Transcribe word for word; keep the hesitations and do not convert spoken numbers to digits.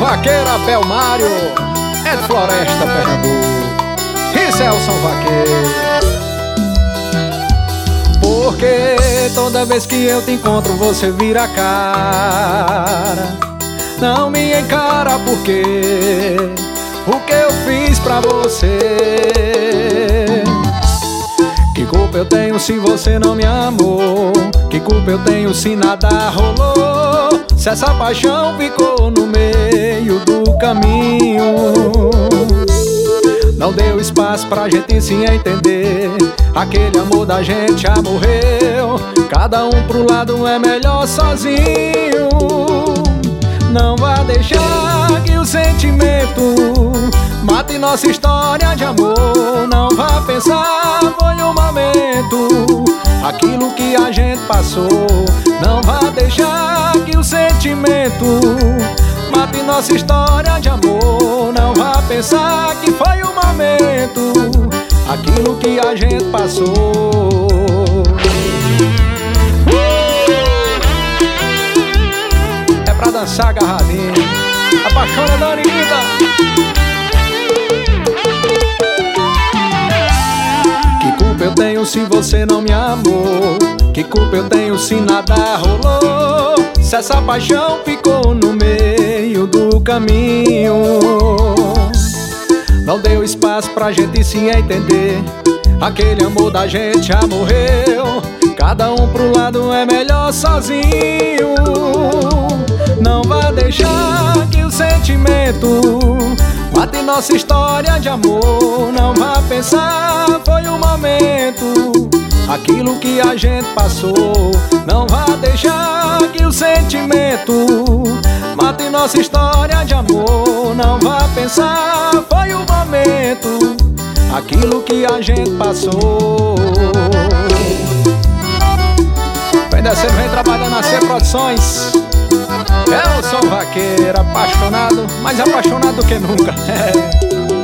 Vaqueira Belmário, é de Floresta, Pernambuco. Isso é o São Vaqueiro. Porque toda vez que eu te encontro você vira a cara, não me encara porque o que eu fiz pra você. Que culpa eu tenho se você não me amou? Que culpa eu tenho se nada rolou? Se essa paixão ficou no meio do caminho, não deu espaço pra gente se entender. Aquele amor da gente já morreu. Cada um pro lado é melhor sozinho. Não vá deixar que o sentimento mate nossa história de amor. Não vá pensar, foi um momento, aquilo que a gente passou. Não vá deixar que o sentimento mate nossa história de amor. Não vá pensar que foi um momento, aquilo que a gente passou. É pra dançar agarradinho, apaixona da Anitta. Que culpa eu tenho se você não me amou? Que culpa eu tenho se nada rolou? Se essa paixão ficou no meio do caminho, não deu espaço pra gente se entender. Aquele amor da gente já morreu. Cada um pro lado é melhor sozinho. Não vá deixar que o sentimento mate nossa história de amor. Não vá pensar, foi um momento, aquilo que a gente passou. Não vá deixar que o sentimento mate nossa história de amor. Não vá pensar, foi um momento, aquilo que a gente passou. Vem descendo, vem trabalhando na C Produções. Eu sou vaqueiro, apaixonado, mais apaixonado do que nunca. É.